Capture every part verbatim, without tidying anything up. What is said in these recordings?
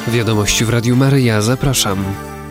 Wiadomości w Radiu Maryja, zapraszam.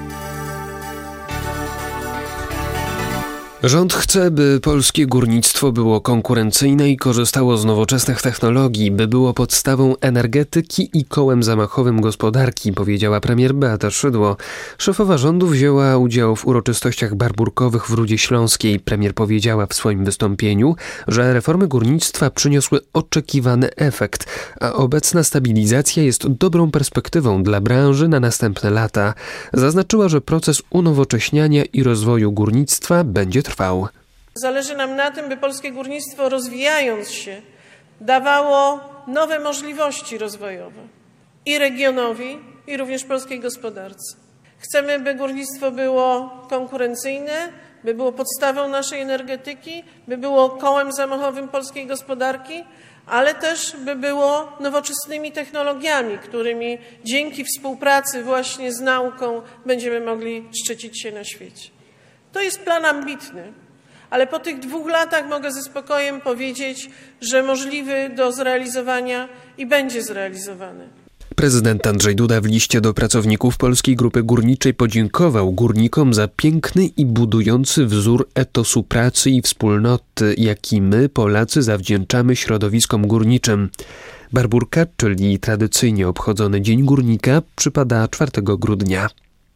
Rząd chce, by polskie górnictwo było konkurencyjne i korzystało z nowoczesnych technologii, by było podstawą energetyki i kołem zamachowym gospodarki, powiedziała premier Beata Szydło. Szefowa rządu wzięła udział w uroczystościach barburkowych w Rudzie Śląskiej. Premier powiedziała w swoim wystąpieniu, że reformy górnictwa przyniosły oczekiwany efekt, a obecna stabilizacja jest dobrą perspektywą dla branży na następne lata. Zaznaczyła, że proces unowocześniania i rozwoju górnictwa będzie trwał. Zależy nam na tym, by polskie górnictwo, rozwijając się, dawało nowe możliwości rozwojowe i regionowi, i również polskiej gospodarce. Chcemy, by górnictwo było konkurencyjne, by było podstawą naszej energetyki, by było kołem zamachowym polskiej gospodarki, ale też by było nowoczesnymi technologiami, którymi dzięki współpracy właśnie z nauką będziemy mogli szczycić się na świecie. To jest plan ambitny, ale po tych dwóch latach mogę ze spokojem powiedzieć, że możliwy do zrealizowania i będzie zrealizowany. Prezydent Andrzej Duda w liście do pracowników Polskiej Grupy Górniczej podziękował górnikom za piękny i budujący wzór etosu pracy i wspólnoty, jaki my, Polacy, zawdzięczamy środowiskom górniczym. Barburka, czyli tradycyjnie obchodzony Dzień Górnika, przypada czwartego grudnia.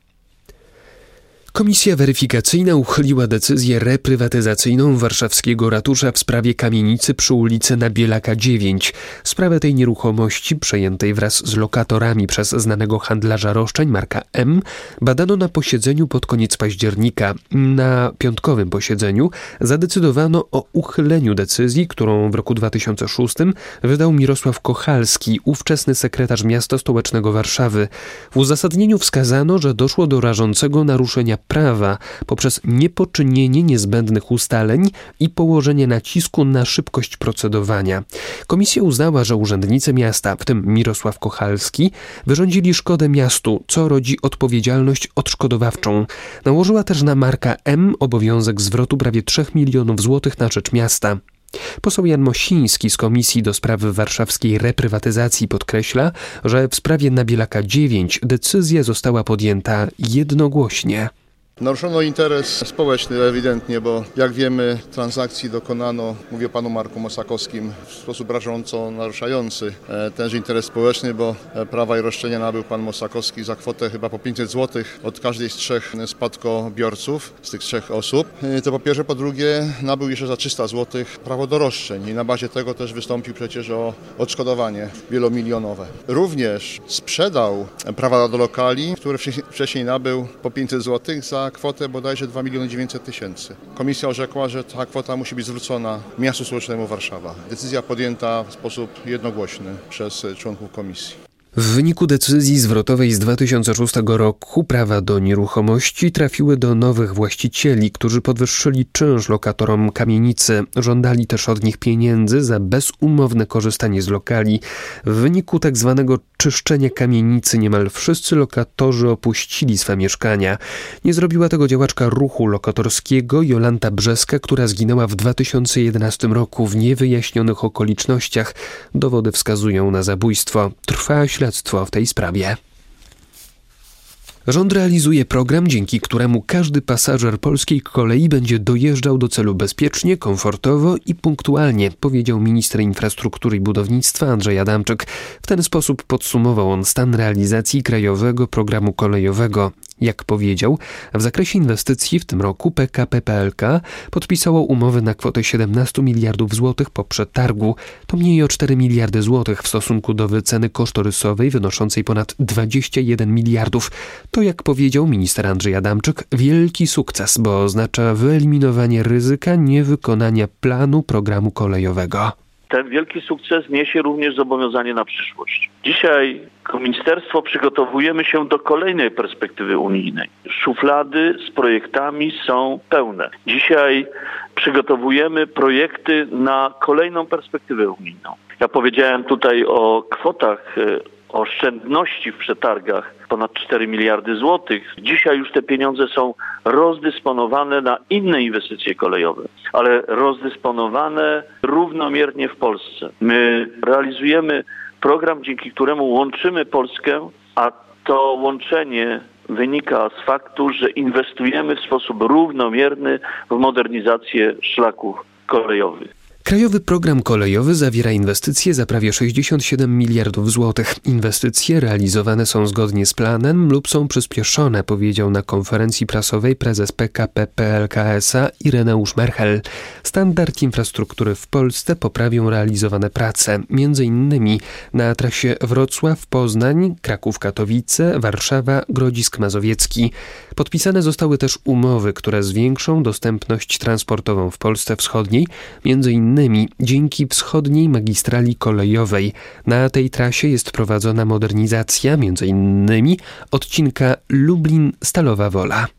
Komisja weryfikacyjna uchyliła decyzję reprywatyzacyjną warszawskiego ratusza w sprawie kamienicy przy ulicy Nabielaka dziewięć. Sprawę tej nieruchomości, przejętej wraz z lokatorami przez znanego handlarza roszczeń Marka M., badano na posiedzeniu pod koniec października. Na piątkowym posiedzeniu zadecydowano o uchyleniu decyzji, którą w roku dwa tysiące szóstym wydał Mirosław Kochalski, ówczesny sekretarz miasta stołecznego Warszawy. W uzasadnieniu wskazano, że doszło do rażącego naruszenia prawa poprzez niepoczynienie niezbędnych ustaleń i położenie nacisku na szybkość procedowania. Komisja uznała, że urzędnicy miasta, w tym Mirosław Kochalski, wyrządzili szkodę miastu, co rodzi odpowiedzialność odszkodowawczą. Nałożyła też na Marka M. obowiązek zwrotu prawie trzech milionów złotych na rzecz miasta. Poseł Jan Mosiński z Komisji do Spraw Warszawskiej Reprywatyzacji podkreśla, że w sprawie Nabielaka dziewięć decyzja została podjęta jednogłośnie. Naruszono interes społeczny ewidentnie, bo jak wiemy, transakcji dokonano, mówię o panu Marku Mosakowskim, w sposób rażąco naruszający tenże interes społeczny, bo prawa i roszczenia nabył pan Mosakowski za kwotę chyba po pięćset złotych od każdej z trzech spadkobiorców, z tych trzech osób. To po pierwsze, po drugie nabył jeszcze za trzysta złotych prawo do roszczeń i na bazie tego też wystąpił przecież o odszkodowanie wielomilionowe. Również sprzedał prawa do lokali, które wcześniej nabył po pięćset złotych za kwotę bodajże dwa miliony dziewięćset tysięcy. Komisja orzekła, że ta kwota musi być zwrócona miastu stołecznemu Warszawa. Decyzja podjęta w sposób jednogłośny przez członków komisji. W wyniku decyzji zwrotowej z dwa tysiące szóstego roku prawa do nieruchomości trafiły do nowych właścicieli, którzy podwyższyli czynsz lokatorom kamienicy. Żądali też od nich pieniędzy za bezumowne korzystanie z lokali. W wyniku tak zwanego czyszczenia kamienicy niemal wszyscy lokatorzy opuścili swe mieszkania. Nie zrobiła tego działaczka ruchu lokatorskiego Jolanta Brzeska, która zginęła w dwa tysiące jedenastym roku w niewyjaśnionych okolicznościach. Dowody wskazują na zabójstwo. Trwa śledztwo w tej sprawie. Rząd realizuje program, dzięki któremu każdy pasażer polskiej kolei będzie dojeżdżał do celu bezpiecznie, komfortowo i punktualnie, powiedział minister infrastruktury i budownictwa Andrzej Adamczyk. W ten sposób podsumował on stan realizacji krajowego programu kolejowego. Jak powiedział, w zakresie inwestycji w tym roku P K P P L K podpisało umowy na kwotę siedemnaście miliardów złotych po przetargu. To mniej o cztery miliardy złotych w stosunku do wyceny kosztorysowej wynoszącej ponad dwadzieścia jeden miliardów. To, jak powiedział minister Andrzej Adamczyk, wielki sukces, bo oznacza wyeliminowanie ryzyka niewykonania planu programu kolejowego. Ten wielki sukces niesie również zobowiązanie na przyszłość. Dzisiaj jako ministerstwo przygotowujemy się do kolejnej perspektywy unijnej. Szuflady z projektami są pełne. Dzisiaj przygotowujemy projekty na kolejną perspektywę unijną. Ja powiedziałem tutaj o kwotach oszczędności w przetargach ponad cztery miliardy złotych. Dzisiaj już te pieniądze są rozdysponowane na inne inwestycje kolejowe, ale rozdysponowane równomiernie w Polsce. My realizujemy Program, dzięki któremu łączymy Polskę, a to łączenie wynika z faktu, że inwestujemy w sposób równomierny w modernizację szlaków kolejowych. Krajowy Program Kolejowy zawiera inwestycje za prawie sześćdziesiąt siedem miliardów złotych. Inwestycje realizowane są zgodnie z planem lub są przyspieszone, powiedział na konferencji prasowej prezes P K P P L K S A Ireneusz Merchel. Standard infrastruktury w Polsce poprawią realizowane prace, między innymi na trasie Wrocław-Poznań, Kraków-Katowice, Warszawa-Grodzisk Mazowiecki. Podpisane zostały też umowy, które zwiększą dostępność transportową w Polsce Wschodniej, między innymi dzięki wschodniej magistrali kolejowej. Na tej trasie jest prowadzona modernizacja, między innymi odcinka Lublin-Stalowa Wola.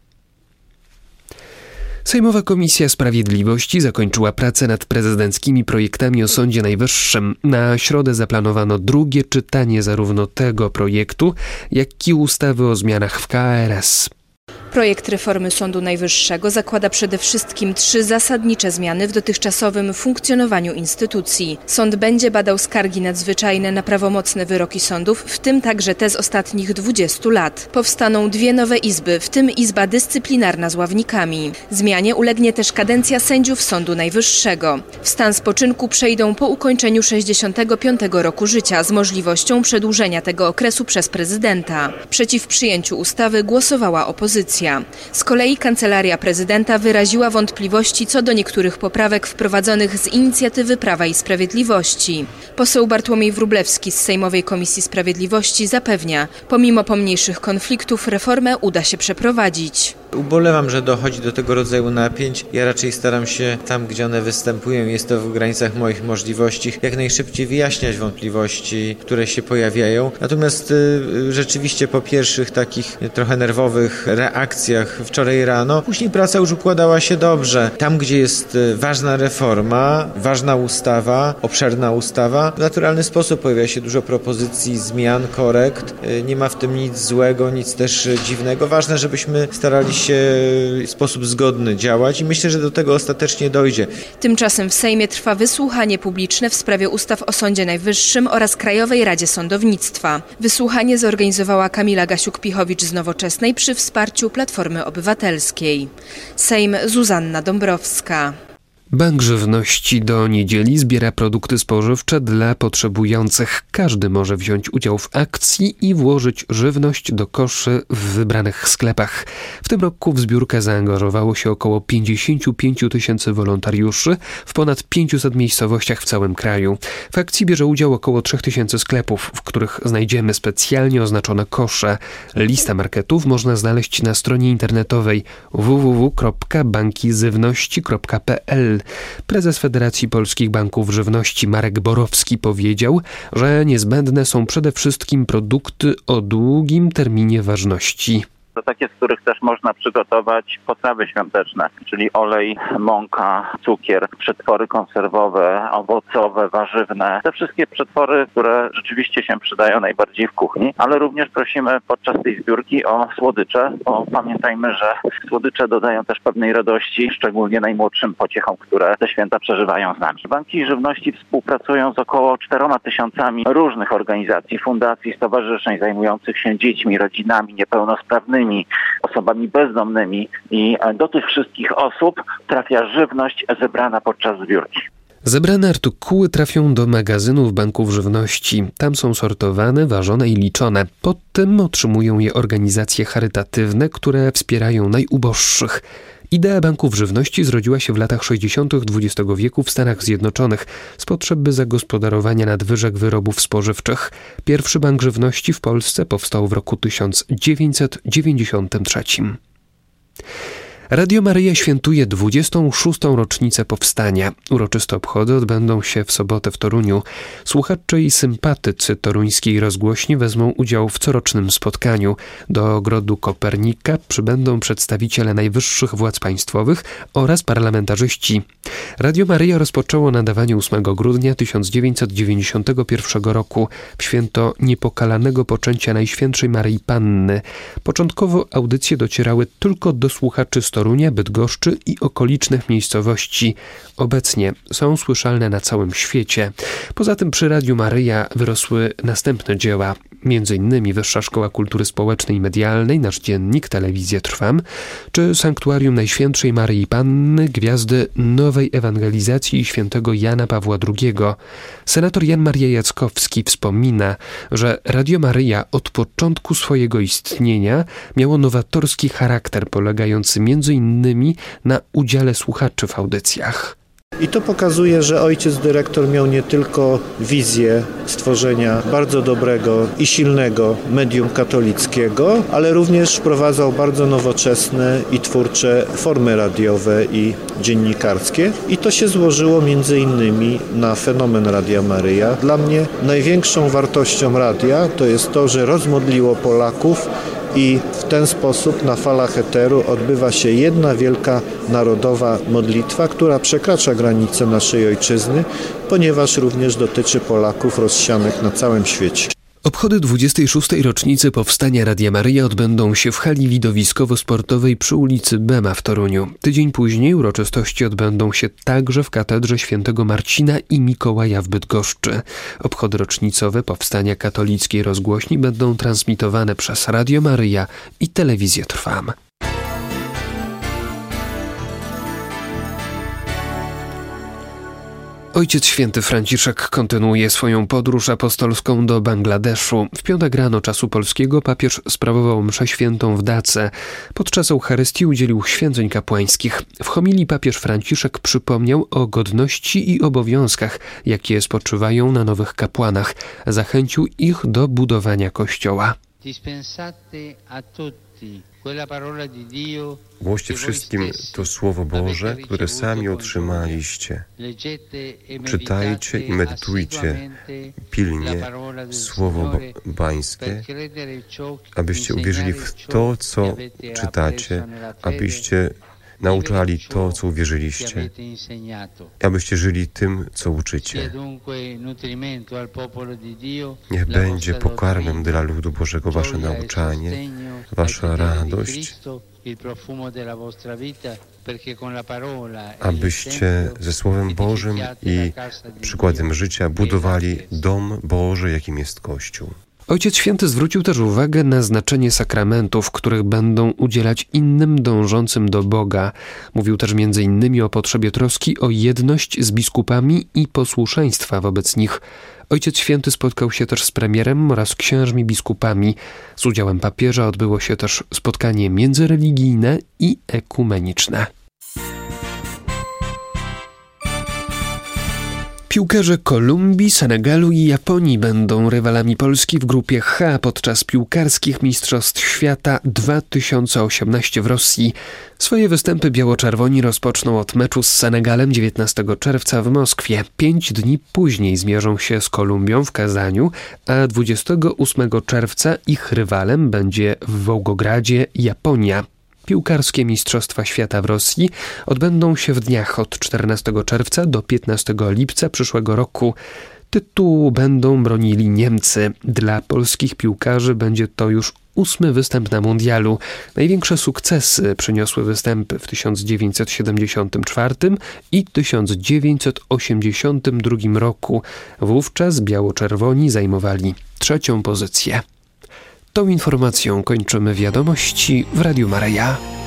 Sejmowa Komisja Sprawiedliwości zakończyła pracę nad prezydenckimi projektami o Sądzie Najwyższym. Na środę zaplanowano drugie czytanie zarówno tego projektu, jak i ustawy o zmianach w K R S. Projekt reformy Sądu Najwyższego zakłada przede wszystkim trzy zasadnicze zmiany w dotychczasowym funkcjonowaniu instytucji. Sąd będzie badał skargi nadzwyczajne na prawomocne wyroki sądów, w tym także te z ostatnich dwudziestu lat. Powstaną dwie nowe izby, w tym Izba Dyscyplinarna z ławnikami. Zmianie ulegnie też kadencja sędziów Sądu Najwyższego. W stan spoczynku przejdą po ukończeniu sześćdziesiątego piątego roku życia z możliwością przedłużenia tego okresu przez prezydenta. Przeciw przyjęciu ustawy głosowała opozycja. Z kolei Kancelaria Prezydenta wyraziła wątpliwości co do niektórych poprawek wprowadzonych z inicjatywy Prawa i Sprawiedliwości. Poseł Bartłomiej Wróblewski z Sejmowej Komisji Sprawiedliwości zapewnia, pomimo pomniejszych konfliktów reformę uda się przeprowadzić. Ubolewam, że dochodzi do tego rodzaju napięć. Ja raczej staram się tam, gdzie one występują, jest to w granicach moich możliwości, jak najszybciej wyjaśniać wątpliwości, które się pojawiają. Natomiast y, rzeczywiście po pierwszych takich trochę nerwowych reakcjach wczoraj rano, później praca już układała się dobrze. Tam, gdzie jest ważna reforma, ważna ustawa, obszerna ustawa, w naturalny sposób pojawia się dużo propozycji, zmian, korekt. Y, nie ma w tym nic złego, nic też dziwnego. Ważne, żebyśmy starali się w sposób zgodny działać i myślę, że do tego ostatecznie dojdzie. Tymczasem w Sejmie trwa wysłuchanie publiczne w sprawie ustaw o Sądzie Najwyższym oraz Krajowej Radzie Sądownictwa. Wysłuchanie zorganizowała Kamila Gasiuk-Pichowicz z Nowoczesnej przy wsparciu Platformy Obywatelskiej. Sejm Zuzanna Dąbrowska. Bank Żywności do niedzieli zbiera produkty spożywcze dla potrzebujących. Każdy może wziąć udział w akcji i włożyć żywność do koszy w wybranych sklepach. W tym roku w zbiórkę zaangażowało się około pięćdziesiąt pięć tysięcy wolontariuszy w ponad pięciuset miejscowościach w całym kraju. W akcji bierze udział około trzy tysiące sklepów, w których znajdziemy specjalnie oznaczone kosze. Listę marketów można znaleźć na stronie internetowej w w w kropka banki żywności kropka p l. Prezes Federacji Polskich Banków Żywności Marek Borowski powiedział, że niezbędne są przede wszystkim produkty o długim terminie ważności. To takie, z których też można przygotować potrawy świąteczne, czyli olej, mąka, cukier, przetwory konserwowe, owocowe, warzywne. Te wszystkie przetwory, które rzeczywiście się przydają najbardziej w kuchni, ale również prosimy podczas tej zbiórki o słodycze, bo pamiętajmy, że słodycze dodają też pewnej radości, szczególnie najmłodszym pociechom, które te święta przeżywają z nami. Banki Żywności współpracują z około czteroma tysiącami różnych organizacji, fundacji, stowarzyszeń zajmujących się dziećmi, rodzinami niepełnosprawnymi, osobami bezdomnymi i do tych wszystkich osób trafia żywność zebrana podczas zbiórki. Zebrane artykuły trafią do magazynów banków żywności. Tam są sortowane, ważone i liczone. Po tym otrzymują je organizacje charytatywne, które wspierają najuboższych. Idea banków żywności zrodziła się w latach sześćdziesiątych dwudziestego wieku w Stanach Zjednoczonych z potrzeby zagospodarowania nadwyżek wyrobów spożywczych. Pierwszy bank żywności w Polsce powstał w roku tysiąc dziewięćset dziewięćdziesiątym trzecim. Radio Maryja świętuje dwudziestą szóstą rocznicę powstania. Uroczyste obchody odbędą się w sobotę w Toruniu. Słuchacze i sympatycy toruńskiej rozgłośni wezmą udział w corocznym spotkaniu. Do Ogrodu Kopernika przybędą przedstawiciele najwyższych władz państwowych oraz parlamentarzyści. Radio Maryja rozpoczęło nadawanie ósmego grudnia tysiąc dziewięćset dziewięćdziesiątego pierwszego roku w święto niepokalanego poczęcia Najświętszej Maryi Panny. Początkowo audycje docierały tylko do słuchaczy z Torunia, Bydgoszczy i okolicznych miejscowości. Obecnie są słyszalne na całym świecie. Poza tym przy Radiu Maryja wyrosły następne dzieła, między innymi Wyższa Szkoła Kultury Społecznej i Medialnej, Nasz Dziennik, Telewizję Trwam, czy Sanktuarium Najświętszej Maryi Panny, Gwiazdy Nowej Ewangelizacji i świętego Jana Pawła drugiego. Senator Jan Maria Jackowski wspomina, że Radio Maryja od początku swojego istnienia miało nowatorski charakter, polegający między innymi na udziale słuchaczy w audycjach. I to pokazuje, że ojciec dyrektor miał nie tylko wizję stworzenia bardzo dobrego i silnego medium katolickiego, ale również wprowadzał bardzo nowoczesne i twórcze formy radiowe i dziennikarskie. I to się złożyło między innymi na fenomen Radia Maryja. Dla mnie największą wartością radia to jest to, że rozmodliło Polaków i w ten sposób na falach eteru odbywa się jedna wielka narodowa modlitwa, która przekracza granice naszej ojczyzny, ponieważ również dotyczy Polaków rozsianych na całym świecie. Obchody dwudziestej szóstej rocznicy powstania Radia Maryja odbędą się w hali widowiskowo-sportowej przy ulicy Bema w Toruniu. Tydzień później uroczystości odbędą się także w katedrze świętego Marcina i Mikołaja w Bydgoszczy. Obchody rocznicowe powstania katolickiej rozgłośni będą transmitowane przez Radio Maryja i Telewizję Trwam. Ojciec Święty Franciszek kontynuuje swoją podróż apostolską do Bangladeszu. W piątek rano czasu polskiego papież sprawował mszę świętą w Dace. Podczas Eucharystii udzielił święceń kapłańskich. W homilii papież Franciszek przypomniał o godności i obowiązkach, jakie spoczywają na nowych kapłanach. Zachęcił ich do budowania Kościoła. Głoście wszystkim to Słowo Boże, które sami otrzymaliście. Czytajcie i medytujcie pilnie Słowo Pańskie, abyście uwierzyli w to, co czytacie, abyście nauczali to, co uwierzyliście, abyście żyli tym, co uczycie. Niech będzie pokarmem dla ludu Bożego wasze nauczanie, wasza radość, abyście ze Słowem Bożym i przykładem życia budowali dom Boży, jakim jest Kościół. Ojciec Święty zwrócił też uwagę na znaczenie sakramentów, których będą udzielać innym dążącym do Boga. Mówił też między innymi o potrzebie troski o jedność z biskupami i posłuszeństwa wobec nich. Ojciec Święty spotkał się też z premierem oraz księżmi biskupami. Z udziałem papieża odbyło się też spotkanie międzyreligijne i ekumeniczne. Piłkarze Kolumbii, Senegalu i Japonii będą rywalami Polski w grupie H podczas piłkarskich Mistrzostw Świata dwa tysiące osiemnaście w Rosji. Swoje występy biało-czerwoni rozpoczną od meczu z Senegalem dziewiętnastego czerwca w Moskwie. Pięć dni później zmierzą się z Kolumbią w Kazaniu, a dwudziestego ósmego czerwca ich rywalem będzie w Wołgogradzie Japonia. Piłkarskie Mistrzostwa Świata w Rosji odbędą się w dniach od czternastego czerwca do piętnastego lipca przyszłego roku. Tytułu będą bronili Niemcy. Dla polskich piłkarzy będzie to już ósmy występ na mundialu. Największe sukcesy przyniosły występy w tysiąc dziewięćset siedemdziesiątym czwartym i tysiąc dziewięćset osiemdziesiątym drugim roku. Wówczas biało-czerwoni zajmowali trzecią pozycję. Tą informacją kończymy wiadomości w Radiu Maryja.